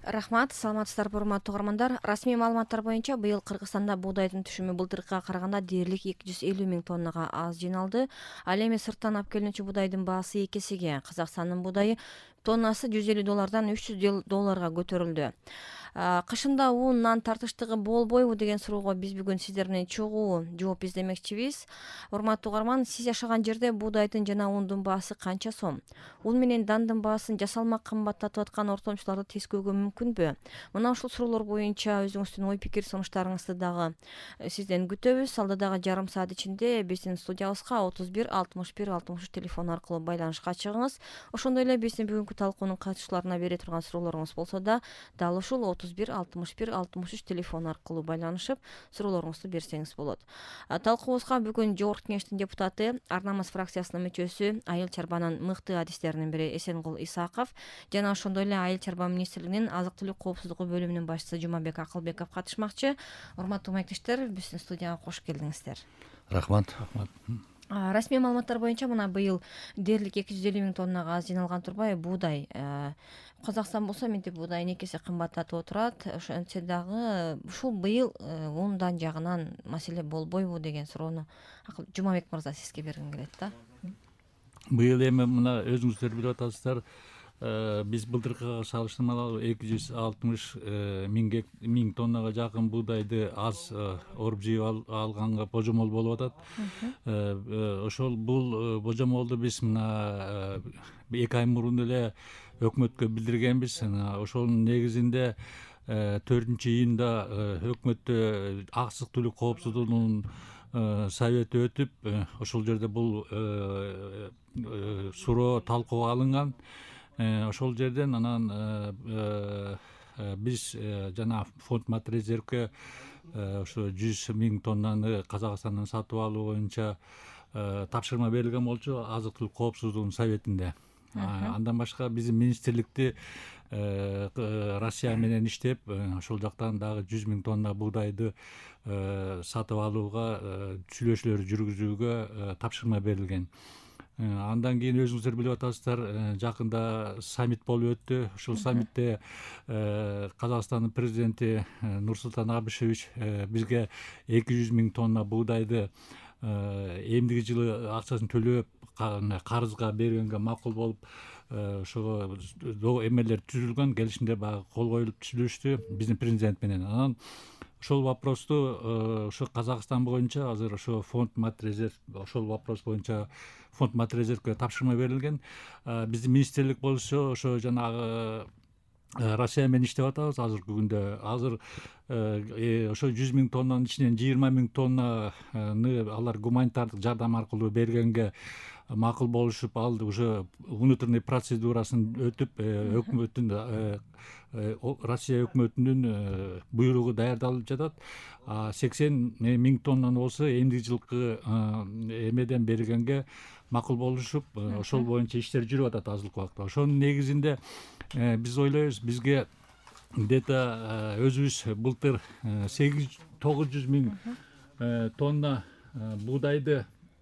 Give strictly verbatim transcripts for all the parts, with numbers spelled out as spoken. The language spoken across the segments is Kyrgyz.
Рахмат, саламатсыздарбы урматтуу угармандар. Расмий маалыматтар боюнча быйыл Кыргызстанда буудайдын түшүмү былтыркыга караганда дээрлик эки жүз элүү миң тоннага аз жиналды. Ал эми сырттан алып келинчү буудайдын баасы эки эсеге, Казакстандын буудайы тоннасы жүз элүү доллардан үч жүз долларга көтөрүлдү. Кышында уунан тартыштыгы болбойбу деген суроого биз бүгүн сиздерден чогуу жооп издемекчибиз. Урматтуу угарман, сиз жашаган жерде буудайдын жана ундун баасы канча сом? Un менен дандын баасын жасалма кымбаттатып аткан ортомчуларды тескөөгө мүмкүнбү? Мына ушул суроолор боюнча өзүңүздүн ой пикир сунуштарыңызды дагы сизден күтөбүз. Алдыдагы жарым саат ичинде биздин студиябызга отуз бир алтымыш бир алтымыш үч телефон аркылуу байланышка чыгыңыз. Ошондой эле биздин бүгүнкү талкуунун катышууларына бере турган суроолоруңуз болсо да дал ушул отуз бир алтымыш бир алтымыш үч телефон аркылуу байланышып суроолоруңузду берсеңиз болот. Талкуубузга бүгүн Жогорку Кеңештин депутаты, Ар намыс фракциясынын мүчөсү, айыл чарбанын мыкты адистеринин бири Эсенгул Исаков жана ошондой эле айыл чарба министрлигинин азык түлүк коопсуздугу бөлүмүнүн башчысы Жумабек Акылбеков катышмакчы. Урматтуу маектештер, биздин студияга кош келдиңиздер. Рахмат. Рахмат. Расмий маалыматтар боюнча мына быйыл дээрлик эки жүз элүү миң тоннага аз жиналган турбай буудай. Казакстан болсо менти буудайын эки эсе кымбаттатып отурат. Ошентсе дагы ушул быйыл ундан жагынан маселе болбойбу деген суроону Жумабек мырза сизге бергим келет да. Быйыл эми мына өзүңүздөр билип атасыздар, биз былтыркыга салыштырмалуу эки жүз алтымыш миң тоннага жакын буудайды аз оруп жыйып алганга божомол болуп атат. Ошол бул божомолду биз мына эки ай мурун эле өкмөткө билдиргенбиз. Ошонун негизинде төртүнчү июнда өкмөттө азык түлүк коопсуздугунун совети өтүп, ошол жерде бул суроо талкууга алынган. Ошол жерден анан биз жана фонд мат резервге ошо жүз миң тоннаны Казакстандан сатып алуу боюнча тапшырма берилген болчу азык түлүк коопсуздугунун советинде. Андан башка биздин министрликти Россия менен иштеп, ошол жактан дагы жүз миң тонна буудайды сатып алууга сүйлөшүүлөр жүргүзүүгө тапшырма берилген. Андан кийин өзүңүздөр билип атасыздар, жакында саммит болуп өттү. Ушул саммитте Казакстандын президенти Нурсултан Абишевич бизге эки жүз миң тонна буудайды эмдиги жылы акчасын төлөп карызга бергенге макул болуп, ошого эмелер түзүлгөн, келишимдер баягы кол коюлуп түзүлүштү биздин президент менен. Анан ошол вопросту ошо Казакстан боюнча азыр ошо фонд мат резерв, ошол вопрос боюнча фонд мат резервге тапшырма берилген. Биздин министрлик болсо ошо жанагы Россия менен иштеп атабыз азыркы күндө. Азыр ошо жүз миң тоннанын ичинен жыйырма миң тоннаны алар гуманитардык жардам аркылуу бергенге макул болушуп, ал уже внутренний процедурасын өтүп, өкмөттүн Россия өкмөтүнүн буйругу даярдалып жатат. сексен миң тоннаны болсо эмдиги жылкы эмеден бергенге макул болушуп, ошол боюнча иштер жүрүп атат азыркы убакта. Ошонун негизинде биз ойлойбуз, бизге где-то өзүбүз былтыр сегиз тогуз жүз миң тонна буудайды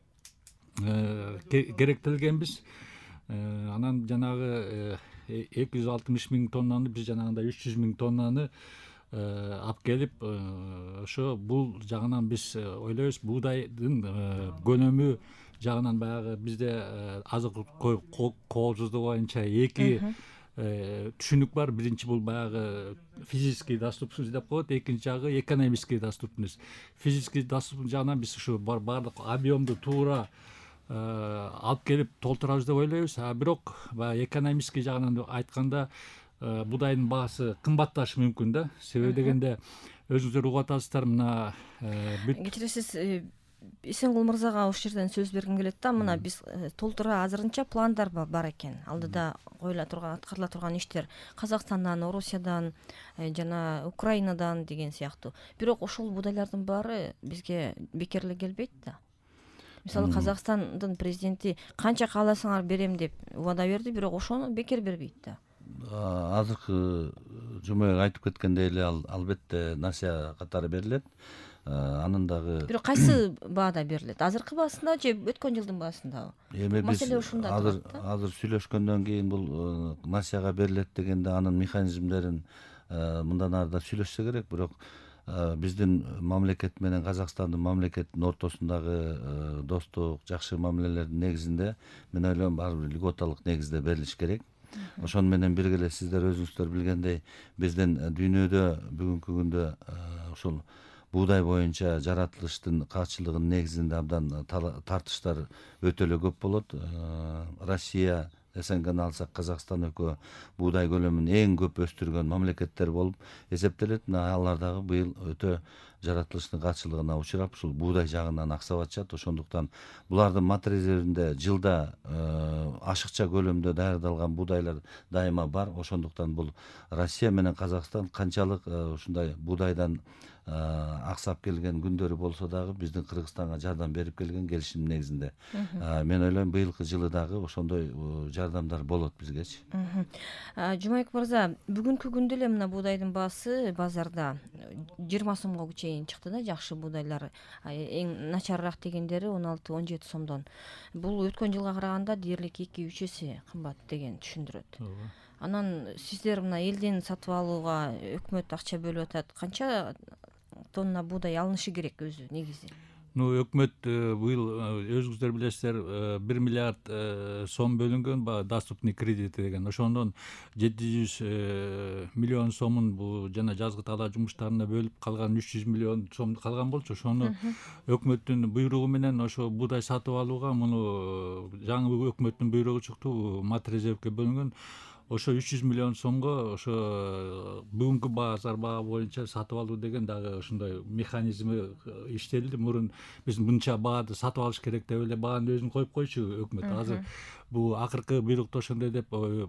керектелгенбиз. Анан жанагы эки жүз алтымыш миң тоннаны биз жанагындай үч жүз миң тоннаны алып келип, ошо бул жагынан биз ойлойбуз, буудайдын көнөмү жагынан баягы бизде азык коопсуздугу боюнча эки түшүнүк бар. Биринчи бул баягы физический доступность деп коет, экинчи жагы экономический доступность. Физический доступность жагынан биз ушу баардык объемду туура алып келип толтурабыз деп ойлойбуз. А бирок баягы экономический жагынан айтканда буудайдын баасы кымбатташы мүмкүн да. Себеби дегенде өзүңүздөр угуп атасыздар, мына кечиресиз, Эсенгул мырзага ушул жерден сөз бергим келет да. Мына биз толтура азырынча пландар бар экен. Алдыда коюла турган, аткарыла турган иштер Казакстандан, Орусиядан жана Украинадан деген сыяктуу. Бирок ошол буудайлардын баары бизге бекер эле келбейт да. Мисалы, Казакстандын президенти канча кааласаңар берем деп убада берди, бирок ошону бекер бербейт да. Азыркы Жумабек айтып кеткендей эле албетте насия катары берилет. Анын дагы бирок кайсы баада берилет? Азыркы баасында же өткөн жылдын баасындабы? Эми биз азыр азыр сүйлөшкөндөн кийин бул насияга берилет дегенде анын механизмдерин мындан ары да сүйлөшсө керек. Бирок биздин мамлекет менен Казакстандын мамлекетинин ортосундагы достук, жакшы мамилелердин негизинде мен ойлойм ар бир льготалык негизде берилиш керек. Ошону менен бирге эле сиздер өзүңүздөр билгендей, биздин дүйнөдө бүгүнкү күндө ушул буудай боюнча жаратылыштын качылыгынын негизинде абдан тартыштар өтө эле көп болот. Россия, СНГны алсак, Казакстан экөө буудай көлөмүн эң көп өстүргөн мамлекеттер болуп эсептелет. Мына алар дагы быйыл өтө жаратылыштын качылыгына учурап, ушул буудай жагынан аксап атышат. Ошондуктан булардын мат резервинде жылда ашыкча көлөмдө даярдалган буудайлар дайыма бар. Ошондуктан бул Россия менен Казакстан канчалык ушундай буудайдан аксап келген күндөрү болсо дагы биздин Кыргызстанга жардам берип келген келишим негизинде. Мен ойлойм быйылкы жылы дагы ошондой жардамдар болот бизгечи. Жумабек мырза, бүгүнкү күндө эле мына буудайдын баасы базарда жыйырма сомго чейин чыкты да, жакшы буудайлар. Эң начарыраак дегендери он алты он жети сомдон. Бул өткөн жылга караганда дээрлик эки үч эсе кымбат деген түшүндүрөт. Анан сиздер мына элден сатып алууга өкмөт акча бөлүп атат. Канча тонна буудай алынышы керек өзү негизи? Ну, өкмөт быйыл өзүңүздөр билесиздер бир миллиард сом бөлүнгөн, баягы доступный кредит деген. Ошондон жети жүз миллион сомун бул жана жазгы талаа жумуштарына бөлүп, калган үч жүз миллион сом калган болчу. Ошону өкмөттүн буйругу менен ошо буудай сатып алууга муну жаңы өкмөттүн буйругу чыктı, мат резервге бөлүнгөн. Ошо үч жүз миллион сомго ошо бүгүнкү базар баа боюнча сатып алуу деген дагы ошондой механизми иштелди. Мурун биз мынча баады сатып алыш керек деп эле баанын өзүн коюп койчу өкмөт. Азыр бул акыркы буйрукта ошондой деп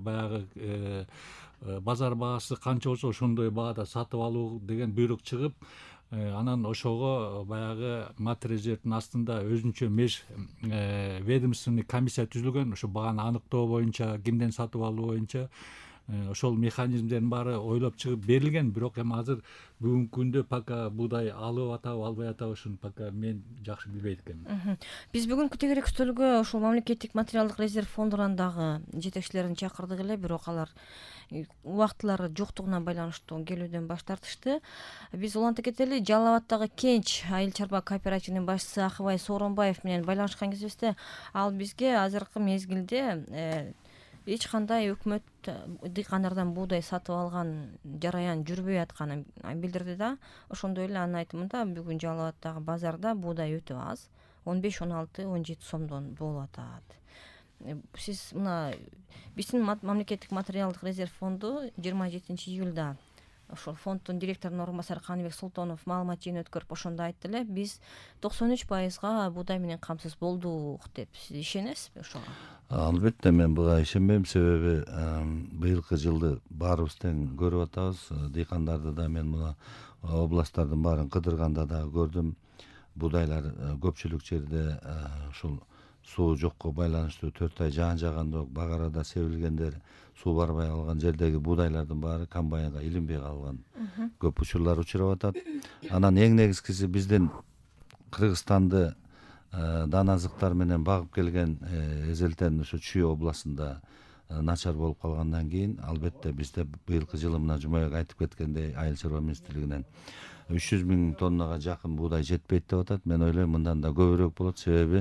баягы базар баасы канча болсо ошондой баада сатып алуу деген буйрук чыгып, анан ошого баягы мат резервдин астында өзүнчө меж ведомственный комиссия түзүлгөн. Ошо бааны аныктоо боюнча, кимден сатып алуу боюнча ошол механизмдердин баары ойлоп чыгып берилген. Бирок эми азыр бүгүнкү күндө пока буудай алып атабы, албай атабы, ушуну пока мен жакшы билбейт экенмин. Биз бүгүнкү тегерек стөлгө ошол мамлекеттик материалдык резерв фондунан дагы жетекчилерин чакырдык эле, бирок алар убактылары жоктугуна байланыштуу келүүдөн баш тартышты. Биз уланта кетели. Жалал Абаддагы Кенч айыл чарба кооперативинин башчысы Акыбай Сооронбаев менен байланышкан кезибизде ал бизге азыркы мезгилде эч кандай өкмөт дыйкандардан буудай сатып алган жараян жүрбөй атканын билдирди да. Ошондой эле анын айтымында бүгүн Жалал Абаддагы базарда буудай өтө аз, он беш он алты он жети сомдон болуп атат. Сиз мына биздин мамлекеттик материалдык резерв фонду жыйырма жетинчи июлда ошол фонддун директорунун орун басары Каныбек Султонов маалымат жыйын өткөрүп ошондо айтты эле, биз токсон үч пайызга буудай менен камсыз болдук деп. Сиз ишенесизби ошого? Албетте мен буга ишенбейм, себеби быйылкы жылды баарыбыз тең көрүп атабыз. Дыйкандарды да мен мына областтардын баарын кыдырганда да көрдүм. Буудайлар көпчүлүк жерде ушул суу жокко байланыштуу төрт ай жаан жаганда багарада себилгендер, суу барбай калган жердеги буудайлардын баары комбайнга илинбей калган көп учурлар учурап атат. Анан эң негизгиси биздин Кыргызстанды дан азыктар менен багып келген эзелтен ушу Чүй областында начар болуп калгандан кийин албетте бизде быйылкы жылы мына Жумабек айтып кеткендей айыл чарба министрлигинен үч жүз миң тоннага жакын буудай жетпейт деп атат. Мен ойлойм мындан да көбүрөөк болот, себеби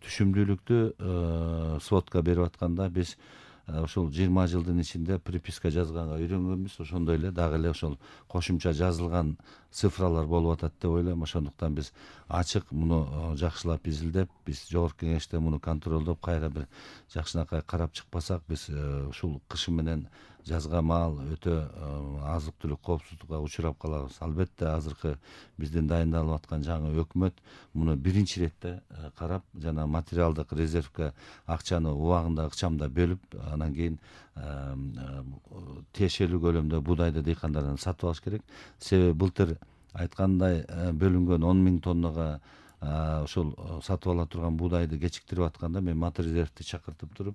түшүмдүүлүктү сводка берип атканда биз ошол жыйырма жылдын ичинде приписка жазганга үйрөнгөнбүз. Ошондой эле дагы эле ошол кошумча жазылган цифралар болуп атат деп ойлойм. Ошондуктан биз ачык муну жакшылап изилдеп, биз жогорку кеңеште муну контролдоп кайра бир жакшынакай карап чыкпасак, биз ушул кышы менен жазга маал өтө азык түлүк коопсуздукка учурап калабыз. Албетте азыркы биздин дайындалып аткан жаңы өкмөт муну биринчи иретте карап, жана материалдык резервге акчаны убагында ыкчамда бөлүп, анан кийин тиешелүү көлөмдө буудайды дыйкандардан сатып алыш керек. Себеби былтыр айткандай бөлүнгөн он миң тоннага ошол сатып ала турган буудайды кечиктирип атканда мен мат резервди чакыртып туруп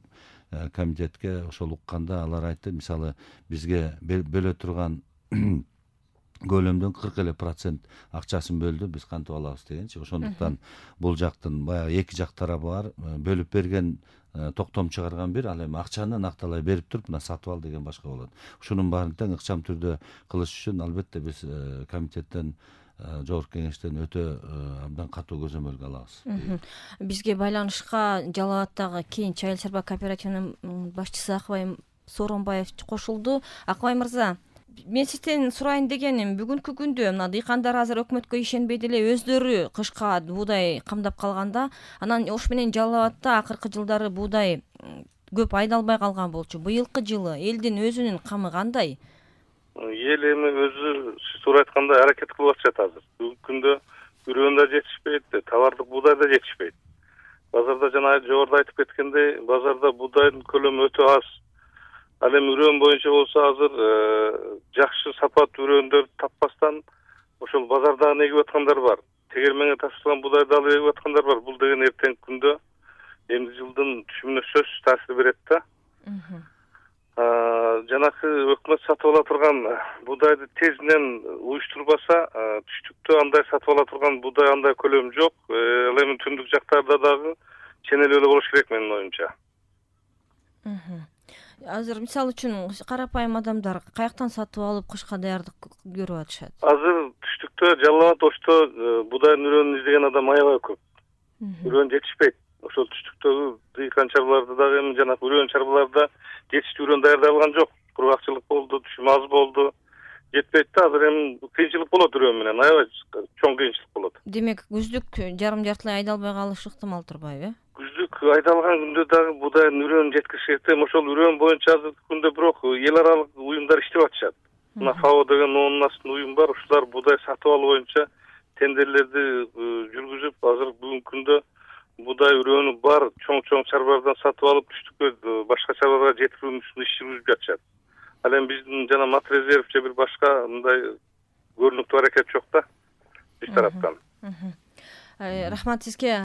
комитетке ошол укканда алар айтты, мисалы бизге бөлө турган көлөмдүн кырк эле процент акчасын бөлдү, биз кантип алабыз дегенчи. Ошондуктан бул жактын баягы эки жак тарабы бар. Бөлүп берген, токтом чыгарган бир, ал эми акчаны накталай берип туруп мына сатып ал деген башка болот. Ушунун баарын тең ыкчам түрдө кылыш үчүн албетте биз комитеттен, жогорку кеңештен өтө абдан катуу көзөмөлгө алабыз. Бизге байланышка Жалал абаддагы Кенч айыл чарба кооперативинин башчысы Акыбай Сооронбаев кошулду. Акыбай мырза, мен сизден сурайын дегеним, бүгүнкү күндө мына дыйкандар азыр өкмөткө ишенбей деле өздөрү кышка буудай камдап калганда, анан ош менен Жалал абадда акыркы жылдары буудай көп айдалбай калган болчу. Быйылкы жылы элдин өзүнүн камы кандай? Эл эми өзү сиз туура айткандай аракет кылып атышат азыр. Бүгүнкү күндө үрөн да жетишпейт, товардык буудай да жетишпейт. Базарда жана жогоруда айтып кеткендей, базарда буудайдын көлөмү өтө аз. Ал эми үрөн боюнча болсо азыр жакшы сапат үрөндөрдү таппастан ошол базардагы эгип аткандар бар. Тегерменге тапшырылган буудайды алып эгип аткандар бар. Бул деген эртеңки күндө эмди жылдын түшүмүнө сөзсүз таасир берет да. Жанакы өкмөт сатып ала турган буудайды тезинен уюштурбаса, түштүктө андай сатып ала турган буудай андай көлөм жок. Ал эми түндүк жактарда дагы ченелүү эле болуш керек менин оюмча. Азыр мисалы үчүн карапайым адамдар каяктан сатып алып кышка даярдык көрүп атышат? Азыр түштүктө Жалал абад Ошто буудайдын үрөнүн издеген адам аябай көп. Үрөн жетишпейт. Ошол түштүктөгү дыйкан чарбаларда дагы эми жана үрөн чарбаларда жетиштүү үрөн даярдалган жок. Кургакчылык болду, түшүм аз болду. Жетпейт да, азыр эми кыйынчылык болот үрөн менен, аябай чоң кыйынчылык болот. Демек, күздүк жарым жартылай айдалбай калышы ыктымал турбайбы, э? Күздүк айдалган күндө дагы буудайдын үрөнүн жеткириш керек. Ошол үрөн боюнча азыркы күндө бирок эл аралык уюмдар иштеп атышат. Мына ФАО деген оонун астында уюм бар. Ушулар буудай сатып алуу боюнча тендерлерди жүргүзүп, азыр бүгүнкү күндө буудай үрөнү бар чоң-чоң чарбалардан сатып алып түштүккө башка чарбаларга жеткирүү үчүн иш жүргүзүп жатышат. Ал эми биздин жана мат резерв же бир башка мындай көрүнүктүү аракет жок да биз тараптан. Рахмат сизге.